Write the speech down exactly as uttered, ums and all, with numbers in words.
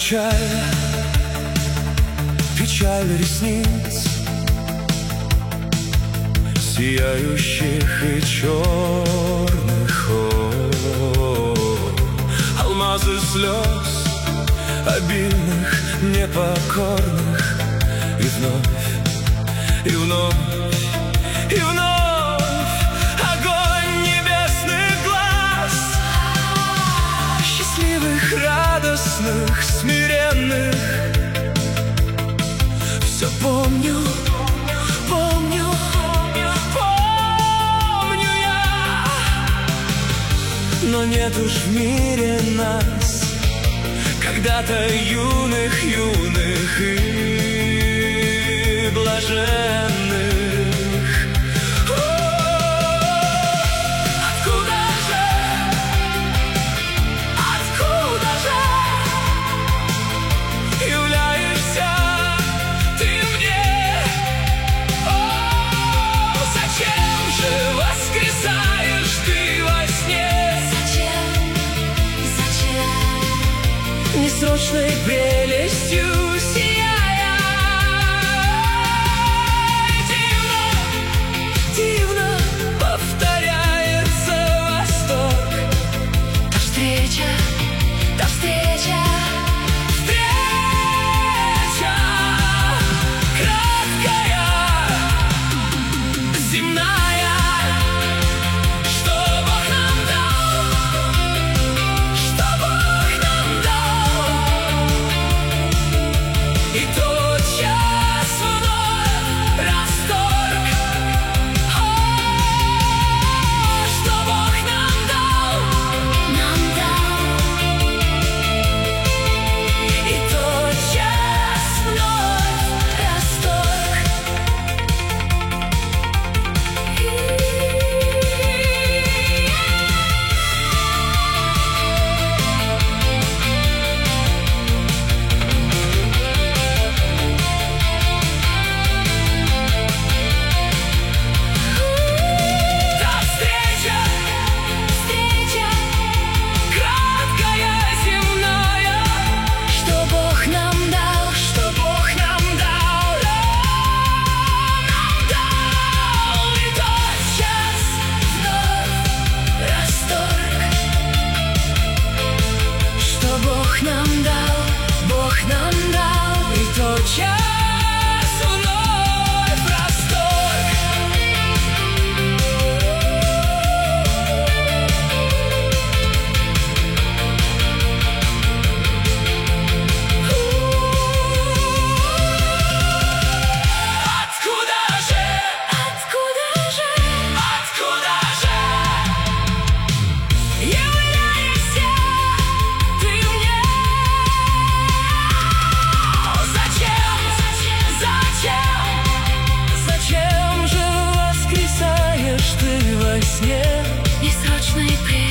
печаль, печаль ресниц, сияющих и черных, о, алмазы слез, обильных, непокорных. И вновь, и вновь, и вновь огонь небесных глаз, счастливых, радостных, смиренных. Все помню, помню, помню я, но нет уж в мире нас, когда-то юных, юных и блаженных. Откуда же, откуда же являешься ты мне? О, зачем же воскресаешь ты во сне? Зачем, зачем несрочной прелестью сияя? Дивно, дивно повторяется восторг. Та встреча, та встреча, встреча краткая, земная. Что Бог нам дал, что Бог нам дал, и тотчас вновь расторг. О, что Бог нам дал, нам дал, и тотчас вновь расторг. Та встреча, встреча краткая, земная. Что Бог нам дал, что Бог нам дал, нам дал, и тотчас вновь расторг. Что Бог нам дал, Бог нам дал, и тотчас вновь расторг. Откуда же, откуда же, откуда же являешься ты мне? Зачем, зачем, зачем же воскресаешь ты во сне? Несрочной прелестью